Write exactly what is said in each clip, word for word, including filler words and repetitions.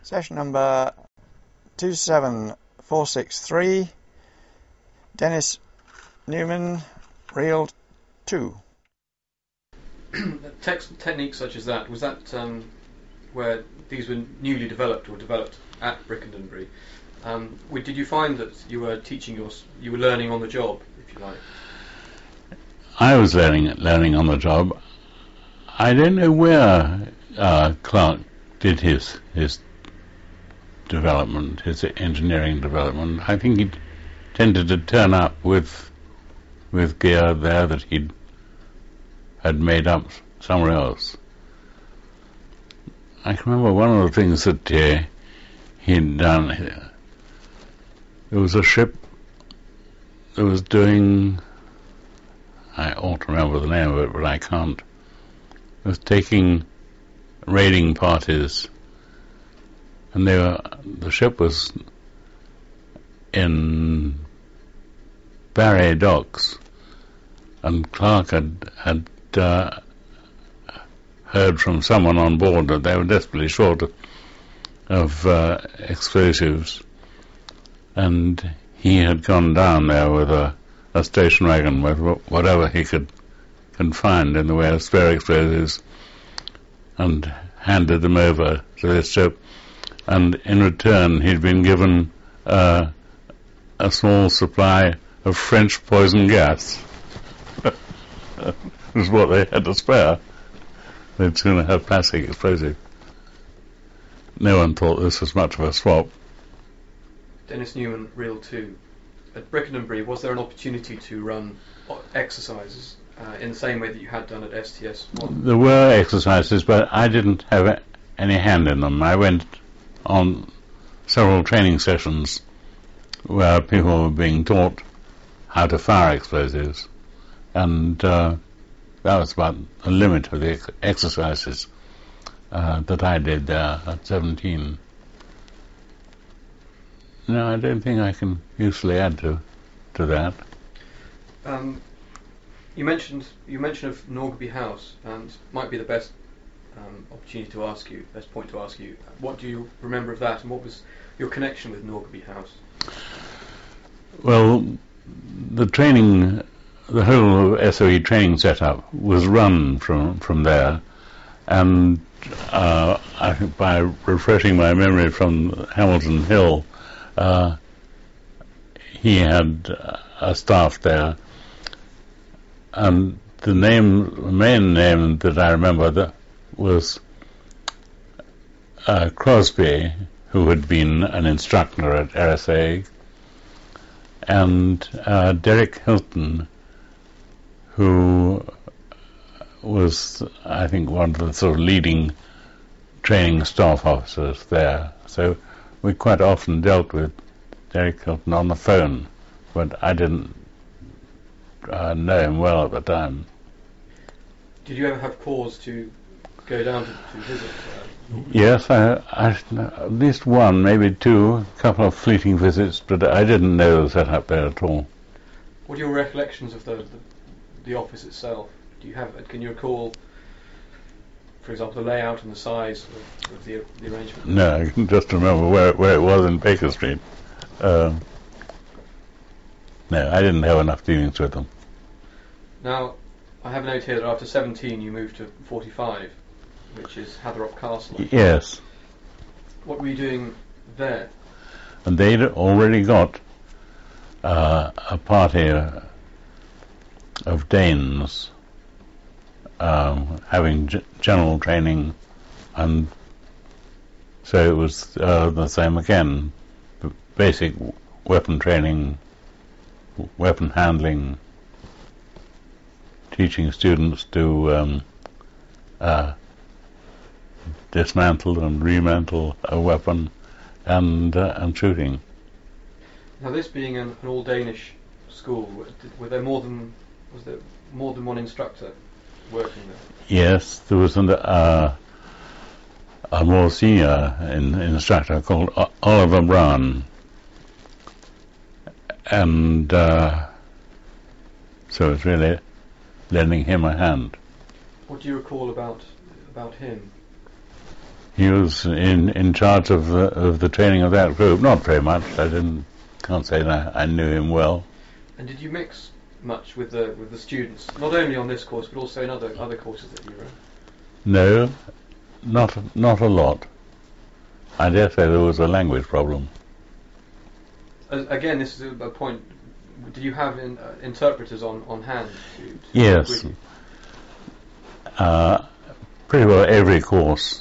Session number two seven four six three, Dennis Newman, Reel two. Text techniques such as that, was that um, where these were newly developed or developed at Brickendonbury? Um, did you find that you were teaching your, you were learning on the job, if you like? I was learning learning on the job. I don't know where uh, Clark did his his development, his engineering development. I think he tended to turn up with with gear there that he'd had made up somewhere else. I can remember one of the things that uh, he'd done. There was a ship that was doing, I ought to remember the name of it, but I can't. It was taking raiding parties, and they were, the ship was in Barry Docks, and Clark had had uh, heard from someone on board that they were desperately short of, of uh, explosives, and he had gone down there with a, a station wagon with whatever he could, could find in the way of spare explosives, and handed them over to this ship, and in return he'd been given uh, a small supply of French poison gas. Was what they had to spare. They'd sooner have plastic explosive. No one thought this was much of a swap. Dennis Newman, Reel two. At Brickendonbury, was there an opportunity to run exercises uh, in the same way that you had done at S T S one? There were exercises, but I didn't have any hand in them. I went on several training sessions where people were being taught how to fire explosives, and uh, that was about the limit of the ex- exercises uh, that I did there at seventeen. No, I don't think I can usefully add to to that. Um, you mentioned you mentioned of Norgaby House, and might be the best um, opportunity to ask you, best point to ask you. What do you remember of that, and what was your connection with Norgaby House? Well, the training, the whole S O E training setup was run from from there, and uh, I think by refreshing my memory from Hamilton Hill, uh, he had a staff there, and the name, the main name that I remember that was uh, Crosby, who had been an instructor at R S A, and uh, Derek Hilton, who was, I think, one of the sort of leading training staff officers there. So we quite often dealt with Derek Hilton on the phone, but I didn't uh, know him well at the time. Did you ever have cause to go down to, to visit? Uh, yes, I, I, at least one, maybe two, a couple of fleeting visits, but I didn't know the setup there at all. What are your recollections of the, the the office itself? Do you have? Can you recall, for example, the layout and the size of, of the the arrangement? No, I can just remember where where it was in Baker Street. Uh, no, I didn't have enough dealings with them. Now, I have a note here that after seventeen you moved to forty-five, which is Hatherop Castle. Yes. What were you doing there? And they'd already got uh, a party uh, of Danes um, having g- general training, and so it was uh, the same again. B- basic w- weapon training, w- weapon handling, teaching students to um, uh, dismantle and remantle a weapon, and uh, and shooting. Now, this being an, an all-Danish school, were, did, were there more than was there more than one instructor working there? Yes, there was an, uh, a more senior in, instructor called o- Oliver Brown, and uh, so it's really lending him a hand. What do you recall about about him? he was in, in charge of the, of the training of that group. Not very much. I didn't, can't say that I knew him well. And did you mix much with the with the students, not only on this course but also in other other courses that you ran? No, not not a lot. I dare say there was a language problem. As, again, this is a, a point. Did you have in, uh, interpreters on, on hand? To, to Yes. work with you? Uh, pretty well every course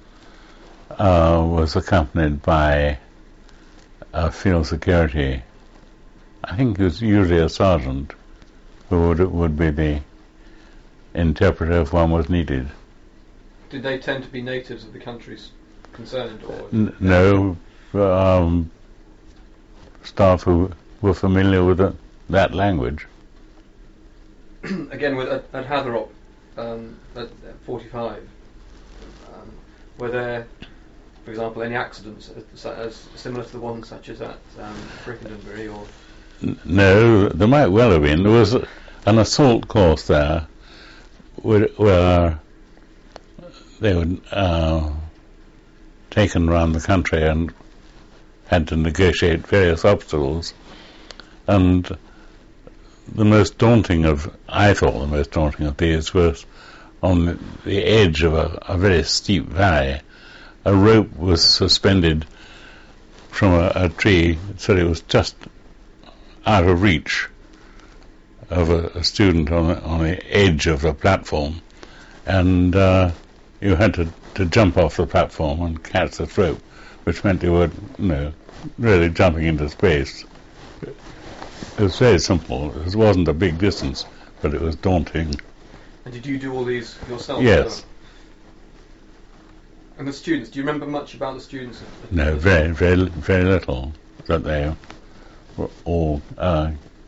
uh, was accompanied by a field security. I think it was usually a sergeant who would would be the interpreter if one was needed. Did they tend to be natives of the countries concerned, or N- no, um, staff who were familiar with the, that language. again with at, at Hatherop um, at, at forty-five? Um, were there, for example, any accidents as, as similar to the ones such as at um, Brickendenbury, or? N- No, there might well have been. There was a, an assault course there where, where they were uh, taken around the country and had to negotiate various obstacles. And the most daunting of, I thought the most daunting of these was on the, the edge of a, a very steep valley. A rope was suspended from a, a tree, so it was just out of reach of a, a student on the, on the edge of the platform, and uh, you had to, to jump off the platform and catch this rope, which meant you were, you know, really jumping into space. It was very simple. It wasn't a big distance, but it was daunting. And did you do all these yourself? Yes. So? And the students, do you remember much about the students? No, very, very, very little. That they were all uh,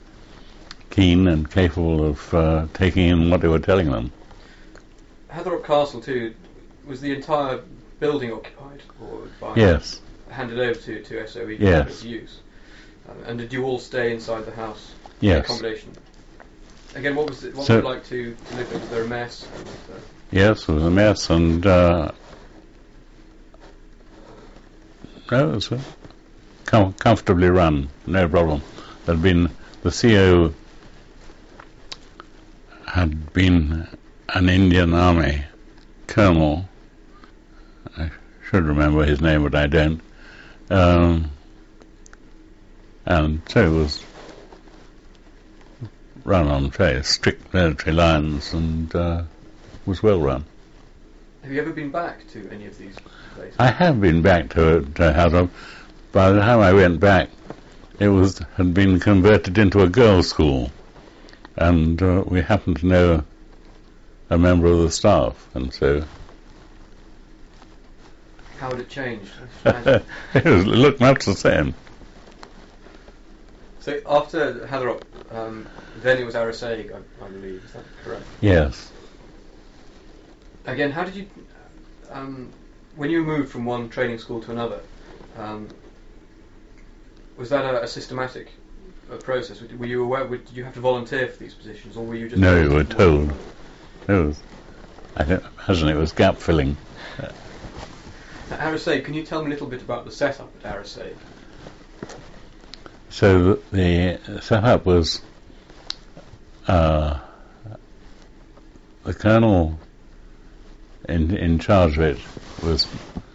keen and capable of uh, taking in what they were telling them. Hatherop Castle too, was the entire building occupied, or by Yes. handed over to, to S O E Yes. for use? Um, and did you all stay inside the house? Yes. Accommodation. Again, what was it? What So- was it like to, to live there? Was there a mess? And, uh, Yes, it was a mess, and uh, no, it was uh, com- comfortably run, no problem. There'd been the C O had been an Indian Army colonel. I should remember his name, but I don't. Um, and so it was run on very strict military lines, and uh, was well run. have you ever been back to any of these places? I have been back to, to Hatherop. By the time I went back, it was had been converted into a girls' school, and uh, we happened to know a member of the staff, and so How had it changed? I should imagine. it, was, it looked much the same. So after Hatherop, um, then it was Arisaig, I, I believe. Is that correct? Yes. Again, how did you, um, when you moved from one training school to another, um, was that a, a systematic uh, process? Were you aware? Did you have to volunteer for these positions, or were you just? No, you were told. It was, I don't imagine it was gap filling. Now, Arisaig, can you tell me a little bit about the setup at Arisaig? So the setup was uh, the colonel in in charge of it was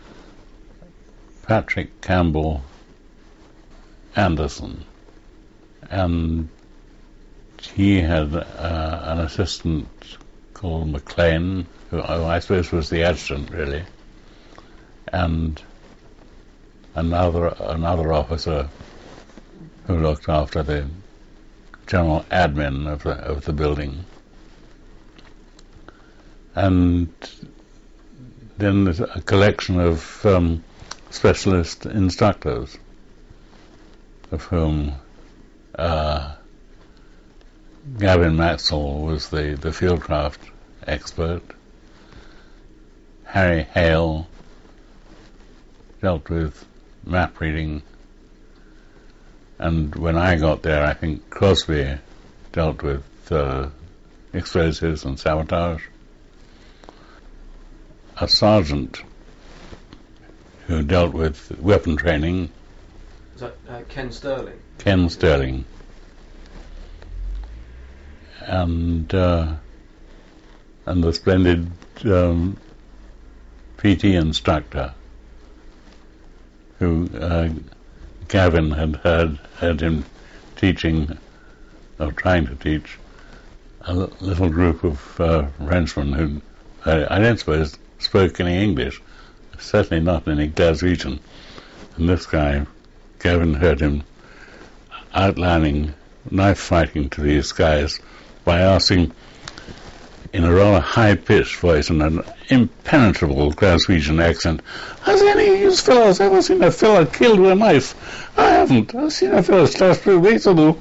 Patrick Campbell Anderson, and he had uh, an assistant called McLean, who I suppose was the adjutant really, and another another officer who looked after the general admin of the of the building, and then there's a collection of um, specialist instructors, of whom uh, Gavin Maxwell was the, the fieldcraft expert. Harry Hale dealt with map reading, and when I got there, I think Crosby dealt with uh, explosives and sabotage. A sergeant who dealt with weapon training. Was that uh, Ken Sterling? Ken Sterling. And uh, and the splendid um, P T instructor who uh, Gavin had heard, heard him teaching, or trying to teach, a l- little group of uh, Frenchmen who uh, I don't suppose spoke any English, certainly not any Glaswegian. And this guy, Gavin, heard him outlining knife fighting to these guys by asking, in a rather high-pitched voice and an impenetrable Glaswegian accent, "Has any of you fellows ever seen a fellow killed with a knife? I haven't. I've seen a fellow slashed through Waterloo."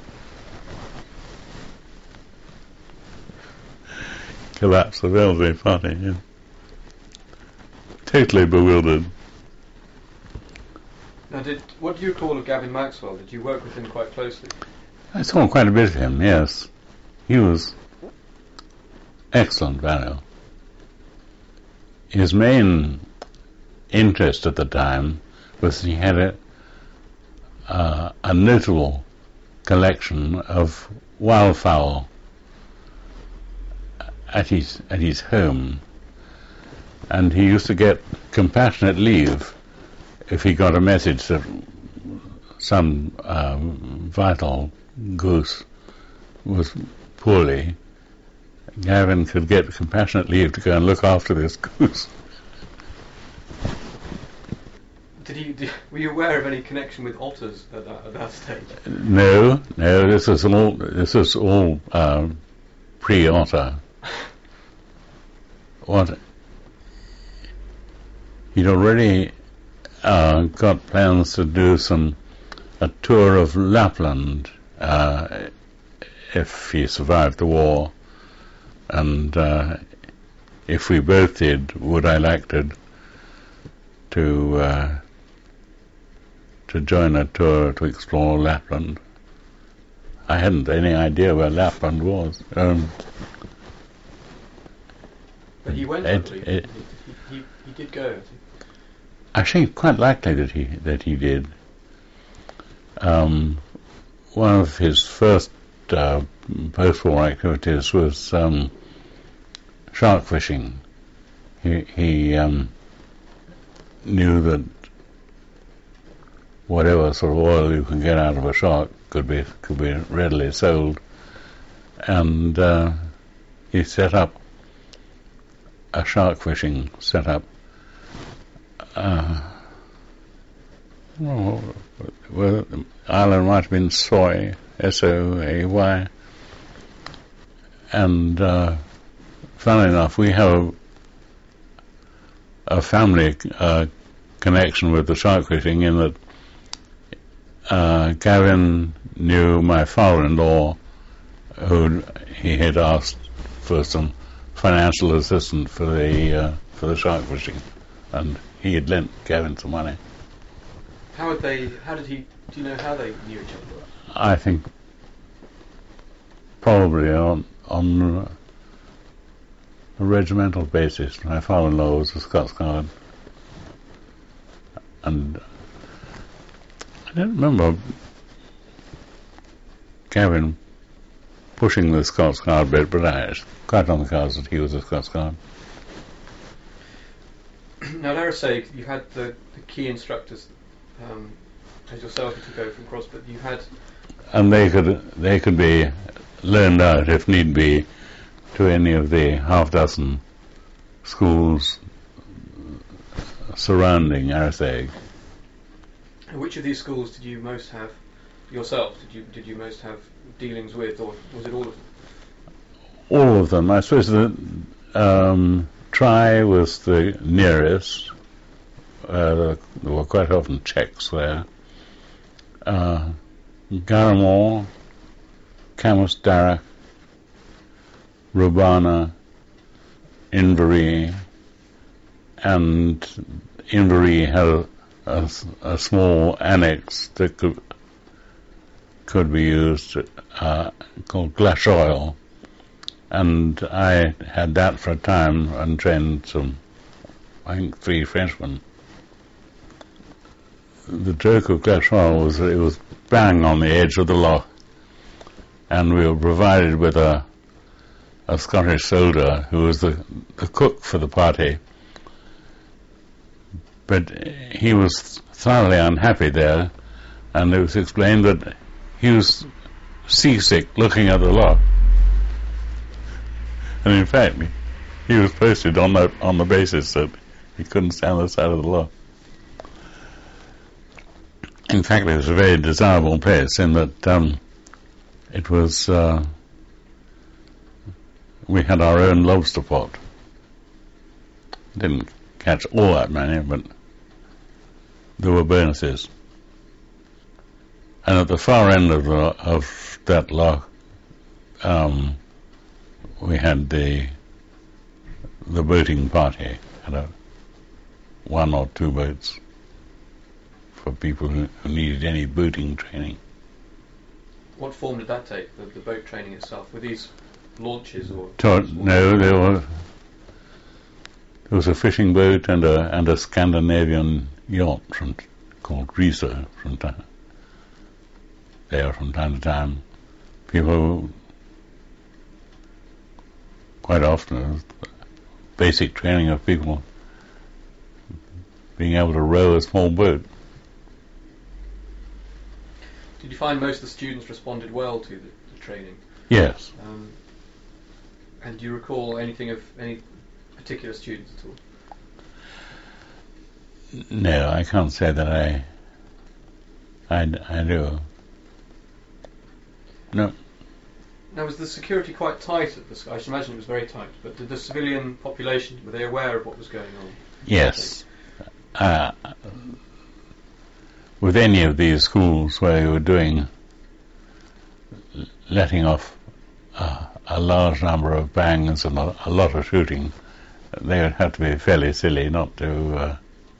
Collapsed the Velvet Party, yeah. Totally bewildered. Now, did what do you recall of Gavin Maxwell? Did you work with him quite closely? I saw quite a bit of him, yes. He was excellent value. His main interest at the time was he had a, uh, a notable collection of wildfowl at his at his home, and he used to get compassionate leave if he got a message that some uh, vital goose was poorly. Gavin could get compassionate leave to go and look after this goose. Did you? Did, were you aware of any connection with otters at that, at that stage? No, no. This is all. This is all uh, pre-otter. What? He'd already uh, got plans to do some a tour of Lapland uh, if he survived the war. And uh, if we both did, would I like to to uh, to join a tour to explore Lapland? I hadn't any idea where Lapland was. Um, but he went. It, he, it, he, he, he did go. I think. I think quite likely that he that he did. Um, one of his first uh, post-war activities was um, shark fishing. He, he um, knew that whatever sort of oil you can get out of a shark could be could be readily sold, and uh, he set up a shark fishing setup. Uh, well, well, the island might have been Soy, S O A Y, and uh, funnily enough, we have a, a family uh, connection with the shark fishing in that uh, Gavin knew my father-in-law, who he had asked for some financial assistance for the uh, for the shark fishing, and he had lent Gavin some money. How had they? How did he? Do you know how they knew each other? I think probably on on a regimental basis. My father-in-law was a Scots Guard, and I don't remember Gavin pushing the Scots Guard bit, but I was quite on the cards that he was a Scots Guard. Now, let us say you had the, the key instructors, um, as yourself, you took over from Cross, but you had, and they could they could be loaned out if need be to any of the half dozen schools surrounding Artheg. And which of these schools did you most have yourself? Did you did you most have dealings with, or was it all of them? All of them. I suppose the um, Try was the nearest. Uh, there were quite often Czechs there. Uh, Garamore, Camus Darach, Rubana, Inverie, and Inverie had a, a small annex that could could be used uh, called Glashoil, and I had that for a time and trained some, I think, three Frenchmen. the joke of Glashall was that it was bang on the edge of the loch, and we were provided with a a Scottish soldier who was the, the cook for the party, but he was thoroughly unhappy there, and it was explained that he was seasick looking at the loch, and in fact he was posted on the on the basis that he couldn't stand the side of the loch. In fact, it was a very desirable place in that um, it was. Uh, we had our own lobster pot. Didn't catch all that many, but there were bonuses. And at the far end of the, of that loch, um, we had the the boating party. Had a, one or two boats for people who, who needed any boating training. What form did that take, the, the boat training itself? Were these launches or... To, no, there were... There was a fishing boat and a and a Scandinavian yacht from, called Risa from time, there from time to time. People, quite often, basic training of people being able to row a small boat. Did you find most of the students responded well to the, the training? Yes. Um, and do you recall anything of any particular students at all? No, I can't say that I I, I do. No. Now, was the security quite tight at this? I should imagine it was very tight, but did the civilian population, were they aware of what was going on? Yes. Uh, with any of these schools where you were doing, letting off uh, a large number of bangs and a, a lot of shooting, they would have to be fairly silly not to uh,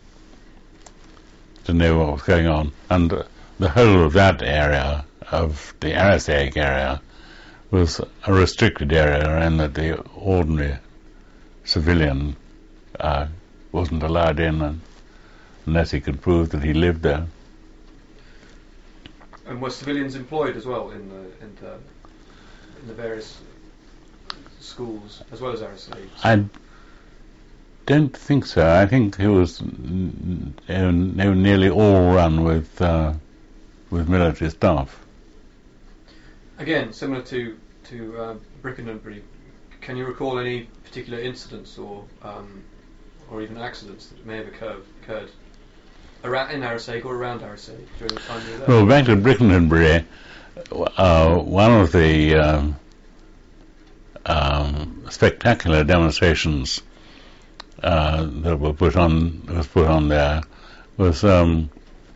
to know what was going on. And uh, the whole of that area, of the Arisaig area, was a restricted area in that the ordinary civilian uh, wasn't allowed in uh, unless he could prove that he lived there. And were civilians employed as well in the in the, in the various schools as well as Arisaig? I don't think so. I think it was n- n- they were nearly all run with uh, with military staff. Again, similar to to uh, Brickendenbury, can you recall any particular incidents or um, or even accidents that may have occurred, occurred around in Arisaig or around Arisaig during the time you were there? Well, back to Brickendenbury, uh, one of the um, um, spectacular demonstrations uh, that were put on was put on there was um,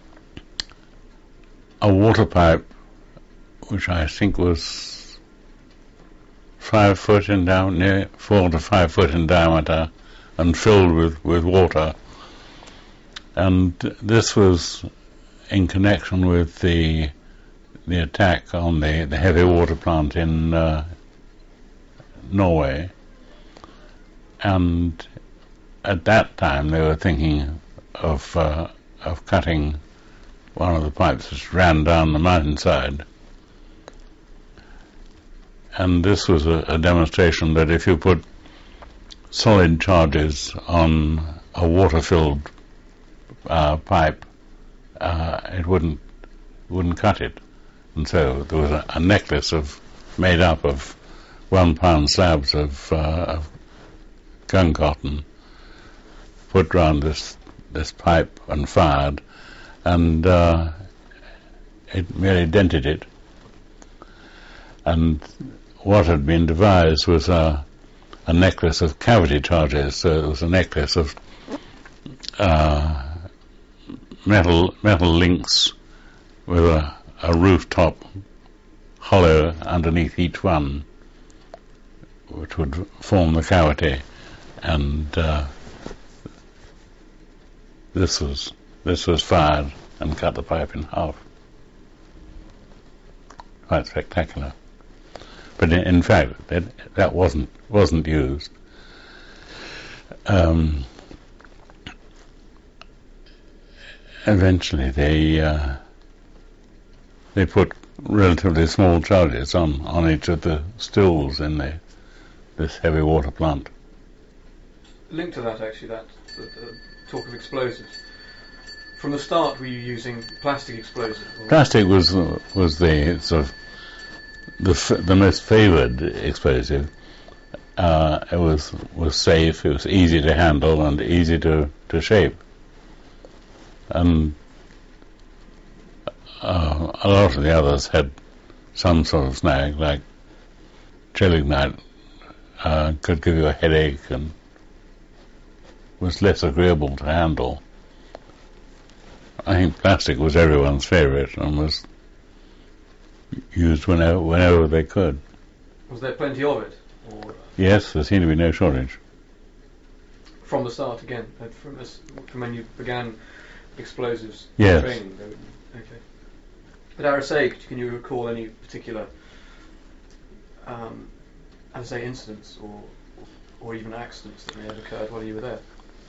a water pipe, which I think was five foot in diameter, four to five foot in diameter, and filled with, with water. And this was in connection with the the attack on the, the heavy water plant in uh, Norway. And at that time they were thinking of uh, of cutting one of the pipes which ran down the mountainside. And this was a, a demonstration that if you put solid charges on a water-filled uh, pipe, uh, it wouldn't wouldn't cut it. And so there was a, a necklace of made up of one-pound slabs of, uh, of gun cotton put round this this pipe and fired, and uh, it merely dented it. And what had been devised was a, a necklace of cavity charges. So it was a necklace of uh, metal metal links with a, a rooftop hollow underneath each one, which would form the cavity. And uh, this was this was fired and cut the pipe in half. Quite spectacular. But in, in fact, that, that wasn't wasn't used. Um, eventually they uh, they put relatively small charges on, on each of the stills in the this heavy water plant. Linked to that, actually, that the, the talk of explosives. From the start, were you using plastic explosives? Plastic was was the sort of the f- the most favoured explosive. Uh, it was was safe. It was easy to handle and easy to, to shape. And uh, a lot of the others had some sort of snag, like gelignite uh, could give you a headache and was less agreeable to handle. I think plastic was everyone's favourite and was used whenever whenever they could. Was there plenty of it? Or yes, there seemed to be no shortage. From the start again, uh, from, this, from when you began explosives yes. training? They would, okay. At R S A, can you recall any particular, um, R S A incidents or, or or even accidents that may have occurred while you were there?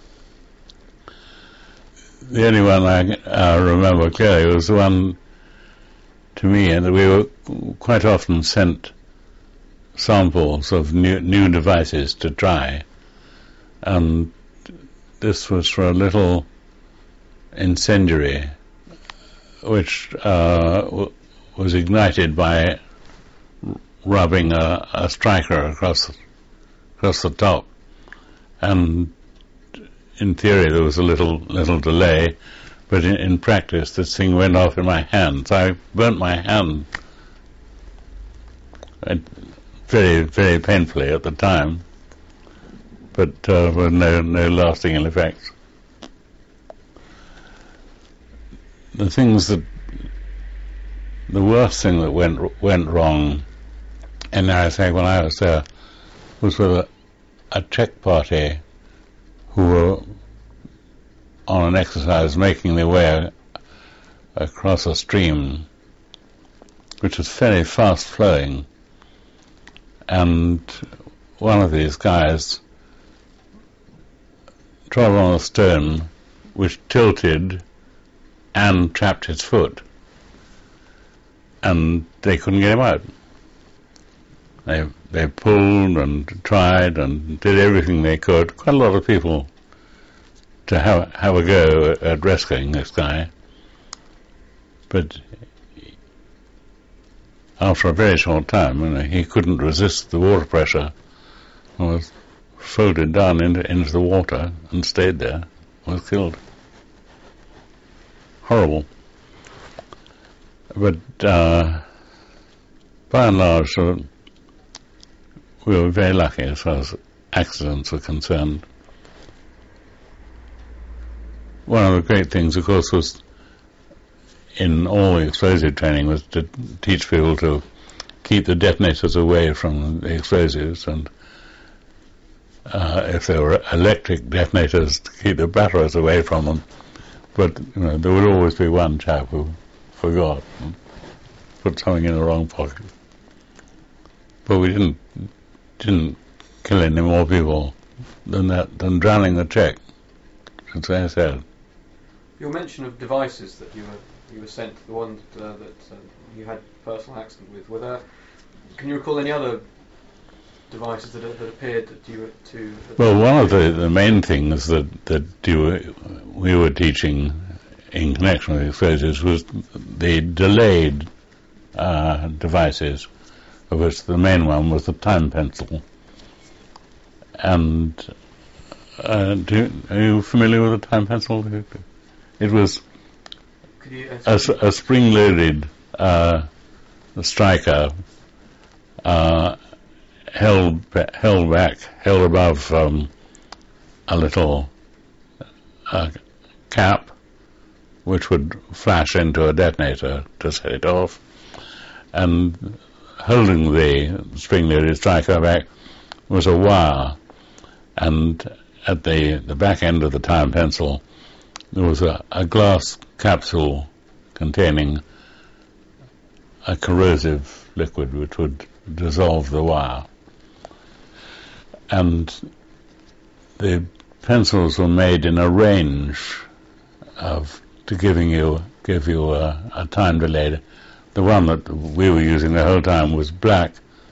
The only one I uh, remember clearly was the one to me, and we were quite often sent samples of new, new devices to try, and this was for a little incendiary which uh, w- was ignited by rubbing a, a striker across across the top, and in theory there was a little little delay, but in, in practice this thing went off in my hand, so I burnt my hand uh, very very painfully at the time, but uh, with no no lasting ill effects. The things that the worst thing that went went wrong in R S A when I was there was with a, a Czech party who were on an exercise making their way across a stream which was fairly fast flowing, and one of these guys trod on a stone which tilted and trapped his foot, and they couldn't get him out. They they pulled and tried and did everything they could, quite a lot of people, to have have a go at, at rescuing this guy. But after a very short time, you know, he couldn't resist the water pressure and was folded down into into the water and stayed there, was killed. Horrible. But uh, by and large, uh, we were very lucky as far as accidents were concerned. One of the great things, of course, was in all the explosive training was to teach people to keep the detonators away from the explosives, and uh, if there were electric detonators, to keep the batteries away from them. But you know, there would always be one chap who forgot and put something in the wrong pocket. But we didn't didn't kill any more people than that than drowning the Czech, as I said. Your mention of devices that you were you were sent, the one that, uh, that uh, you had personal accident with, were there? Can you recall any other devices that, that appeared that you were to? Well, one of the, the main things that that you were, we were teaching in connection with explosives was the delayed uh, devices, of which the main one was the time pencil. And uh, do, are you familiar with the time pencil? It was Could you, uh, a, a spring-loaded uh, striker uh, held held back, held above um, a little uh, cap, which would flash into a detonator to set it off, and holding the spring-loaded striker back was a wire, and at the, the back end of the time pencil there was a, a glass capsule containing a corrosive liquid which would dissolve the wire. And the pencils were made in a range of to giving you give you a, a time delay. The one that we were using the whole time was black,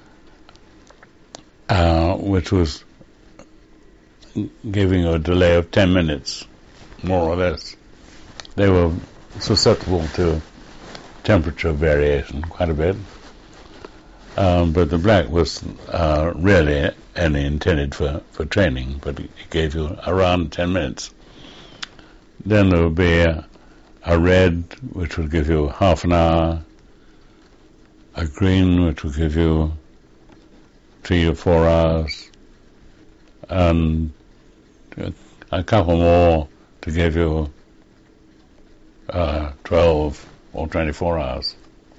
uh, which was giving you a delay of ten minutes, more or less. They were susceptible to temperature variation quite a bit, um, but the black was uh, really only intended for, for training, but it gave you around ten minutes. Then there would be a, a red, which would give you half an hour, a green, which would give you three or four hours, and a, a couple more to give you uh, twelve or twenty-four hours.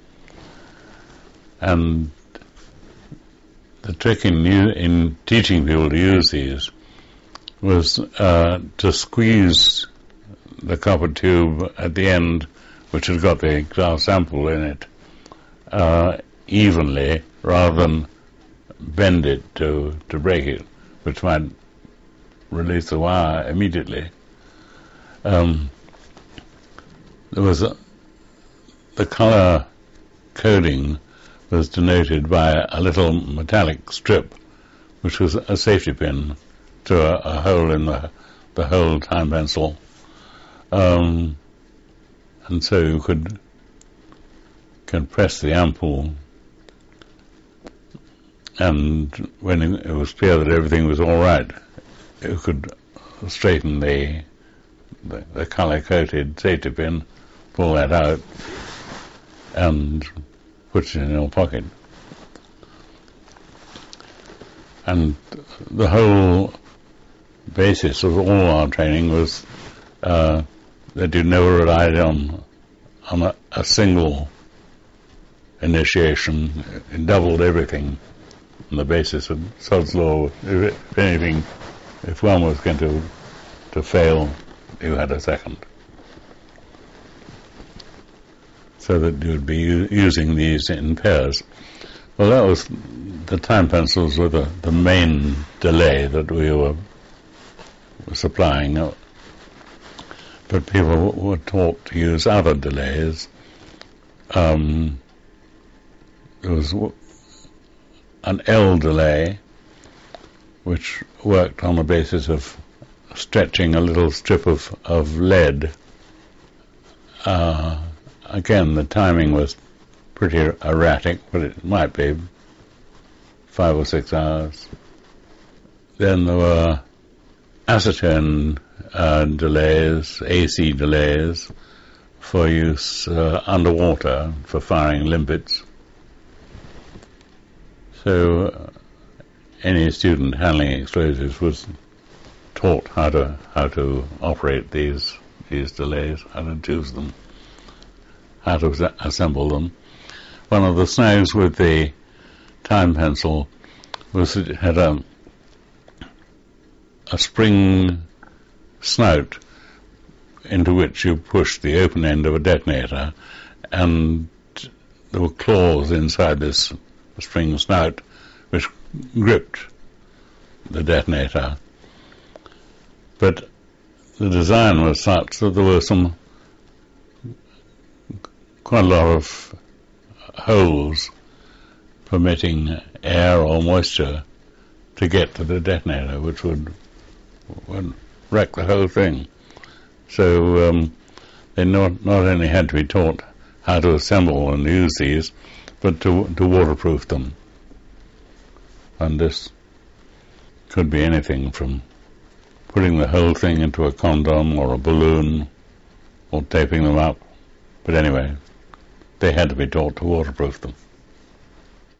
And the trick in, in teaching people to use these was uh, to squeeze the copper tube at the end, which had got the glass sample in it, uh, evenly, rather than bend it to, to break it, which might release the wire immediately. Um, there was a, the color coding was denoted by a little metallic strip, which was a safety pin through a, a hole in the, the whole time pencil. Um, and so you could, could press the ampoule, and when it was clear that everything was all right, you could straighten the, the, the color-coated safety pin, pull that out, and put it in your pocket. And the whole basis of all our training was uh, that you never relied on on a, a single initiation. It doubled everything on the basis of Sod's law. If, if anything, if one was going to to fail, you had a second. So that you would be u- using these in pairs. Well, that was the time pencils were the, the main delay that we were, were supplying. But people were taught to use other delays. Um, there was an L delay, which worked on the basis of stretching a little strip of, of lead. Uh, again, the timing was pretty erratic, but it might be five or six hours. Then there were acetone uh, delays, A C delays, for use uh, underwater for firing limpets. So uh, any student handling explosives was taught how to how to operate these these delays, how to choose them, how to assemble them. One of the snags with the time pencil was that it had a a spring snout into which you pushed the open end of a detonator, and there were claws inside this spring snout which gripped the detonator. But the design was such that there were some quite a lot of holes permitting air or moisture to get to the detonator, which would, would wreck the whole thing. So um, they not, not only had to be taught how to assemble and use these, but to, to waterproof them. And this could be anything from putting the whole thing into a condom or a balloon or taping them up. But anyway, they had to be taught to waterproof them.